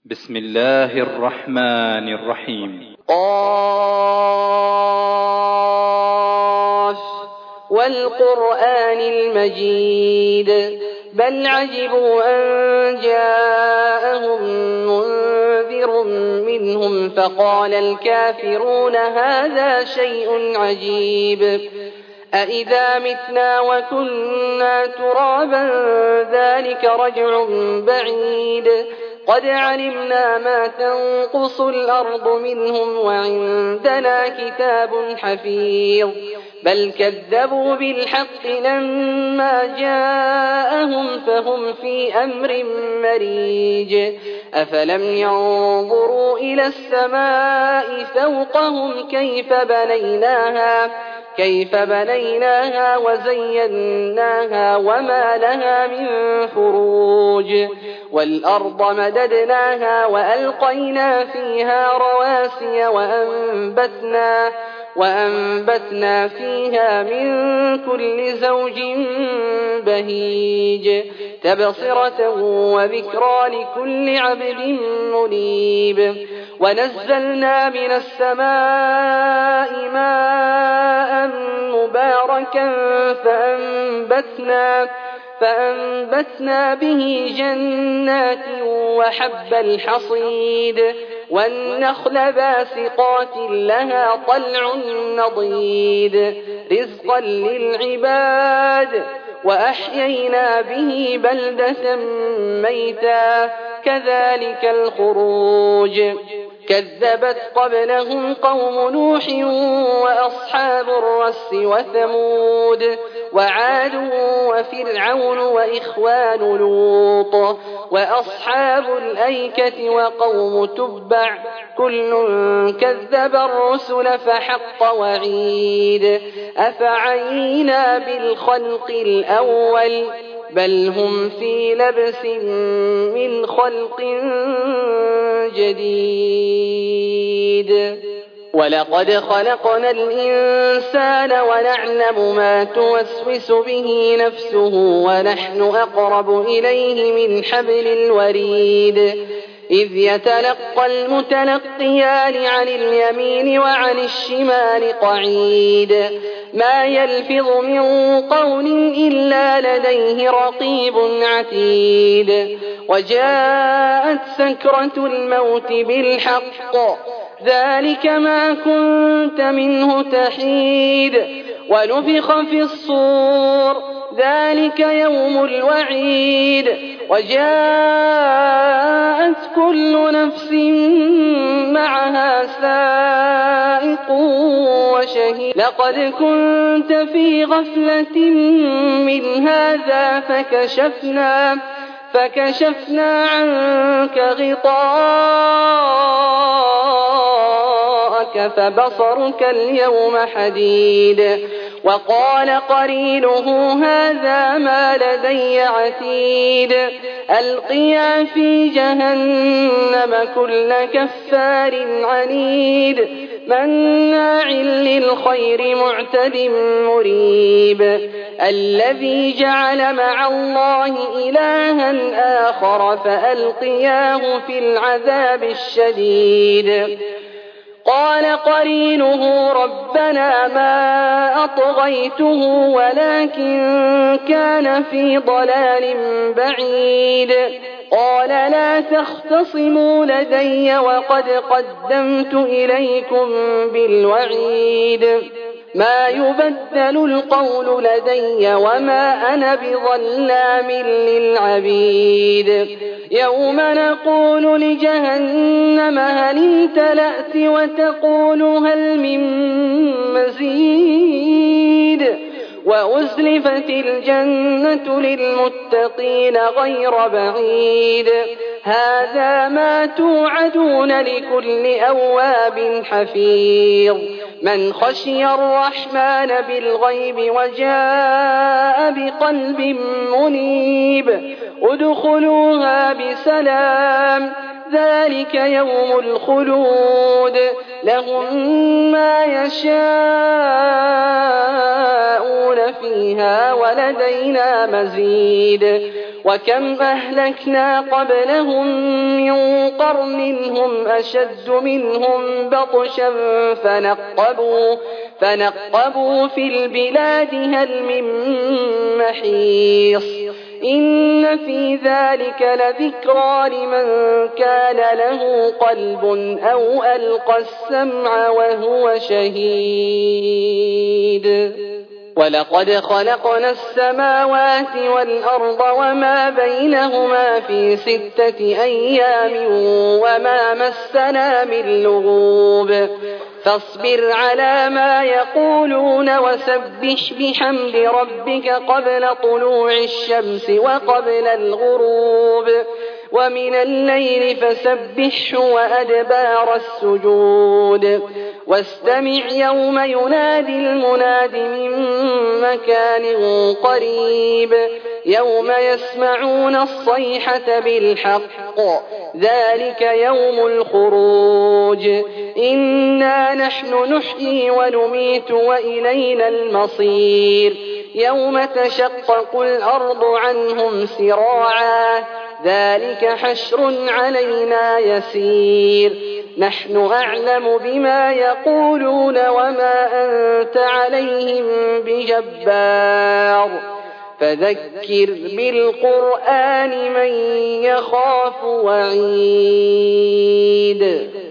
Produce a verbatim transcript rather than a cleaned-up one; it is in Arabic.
بسم الله الرحمن الرحيم. قاف والقرآن المجيد بل عجبوا أن جاءهم منذر منهم فقال الكافرون هذا شيء عجيب أإذا متنا وكنا ترابا ذلك رجع بعيد قد علمنا ما تنقص الأرض منهم وعندنا كتاب حفيظ بل كذبوا بالحق لما جاءهم فهم في أمر مريج أفلم ينظروا إلى السماء فوقهم كيف بنيناها كيف بنيناها وزيناها وما لها من فروج والأرض مددناها وألقينا فيها رواسي وأنبتنا وأنبتنا فيها من كل زوج بهيج تبصرة وذكرى لكل عبد منيب ونزلنا من السماء ماء مباركا فأنبتنا فأنبتنا به جنات وحب الحصيد والنخل باسقات لها طلع نضيد رزقا للعباد وأحيينا به بلدة ميتا كذلك الخروج كذبت قبلهم قوم نوح وأصحاب الرس وثمود وعاد وفرعون وإخوان لوط وأصحاب الأيكة وقوم تبع كل كذب الرسل فحق وعيد أفعينا بالخلق الأول بل هم في لبس من خلق جديد ولقد خلقنا الإنسان ونعلم ما توسوس به نفسه ونحن أقرب إليه من حبل الوريد إذ يتلقى المتلقيان عن اليمين وعن الشمال قعيد ما يلفظ من قول إلا لديه رقيب عتيد وجاءت سكرة الموت بالحق ذلك ما كنت منه تحيد ونفخ في الصور ذلك يوم الوعيد وجاءت كل نفس معها سائق وشهيد لقد كنت في غفلة من هذا فكشفنا فكشفنا عنك غطاءك فبصرك اليوم حديد وقال قرينه هذا ما لدي عتيد ألقيا في جهنم كل كفار عنيد مناع للخير معتد مريب الذي جعل مع الله إلها آخر فألقياه في العذاب الشديد قال قرينه ربنا ما أطغيته ولكن كان في ضلال بعيد قال لا تختصموا لدي وقد قدمت إليكم بالوعيد ما يبدل القول لدي وما أنا بظلام للعبيد يوم نقول لجهنم هل امتلأت وتقول هل من مزيد وأزلفت الجنة للمتقين غير بعيد هذا ما توعدون لكل أواب حفيظ من خشي الرحمن بالغيب وجاء بقلب منيب ادخلوها بسلام ذلك يوم الخلود لهم ما يشاءون فيها ولدينا مزيد وكم أهلكنا قبلهم من قرن هم أشد منهم بطشا فنقبوا, فنقبوا في البلاد هل من محيص إن في ذلك لذكرى لمن كان له قلب أو ألقى السمع وهو شهيد ولقد خلقنا السماوات والأرض وما بينهما في ستة أيام وما مسنا من لغوب فاصبر على ما يقولون وسبح بحمد ربك قبل طلوع الشمس وقبل الغروب ومن الليل فسبحه وأدبار السجود واستمع يوم ينادي المناد من مكان قريب يوم يسمعون الصيحة بالحق ذلك يوم الخروج إنا نحن نحيي ونميت وإلينا المصير يوم تشقق الأرض عنهم سراعا ذلك حشر علينا يسير نحن أعلم بما يقولون وما أنت عليهم بجبار فذكر بالقرآن من يخاف وعيد